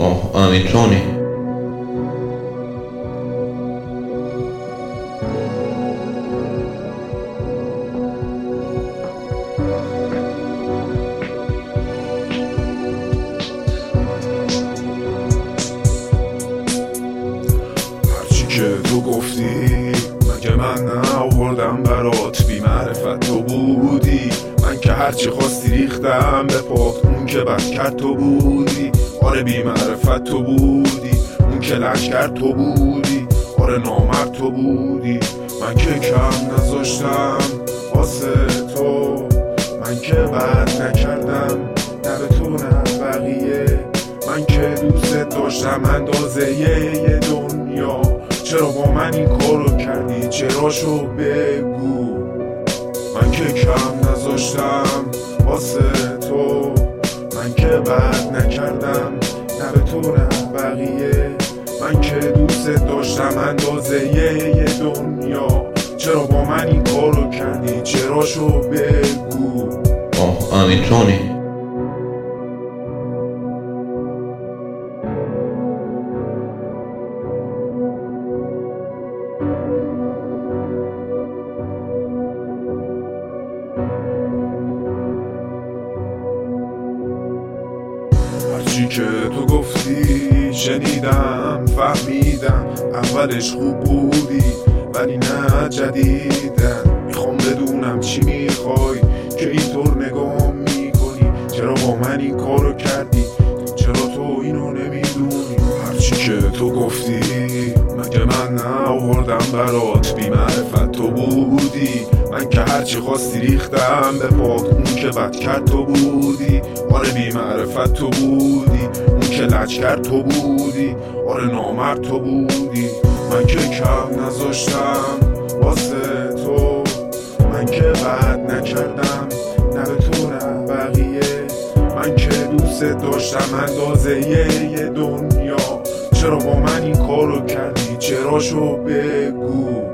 امیتونی هرچی که تو گفتی مگه من نآوردم برات، بی معرفت تو بودی. من که هرچی خواستی ریختم به پات، اون که بد کرد تو بودی. آره بی معرفت تو بودی، اون که لج کرد تو بودی. آره نامرد تو بودی. من که کم نذاشتم واسه تو، من که بد نکردم نه به تو نه بقیه. من که دوست داشتم اندازه یه دنیا. چرا با من این کارو کردی؟ چراشو بگو. من که کم نذاشتم واسه تو، من که بد نکردم نه به تو نه بقیه. من که دوست داشتم اندازه یه دنیا. چرا با من این کارو کردی؟ چراشو بگو. امیتونی هرچی که تو گفتی شنیدم فهمیدم. اولش خوب بودی ولی نه جدیدن. میخوام بدونم چی میخوای که اینطور نگاه میکنی. چرا با من این کارو کردی؟ چرا تو اینو نمیدونی؟ هرچی که تو گفتی مگه من نآوردم برات، بی معرفت تو بودی. من که هرچی خواستی ریختم به پات، اون که بد کرد تو بودی. آره بی معرفت تو بودی، اون که لج کرد تو بودی. آره نامرد تو بودی. من که کم نذاشتم واسه تو، من که بد نکردم نه به تو نه بقیه. من که دوست داشتم اندازه یه دنیا. چرا با من این کارو کردی؟ چراشو بگو.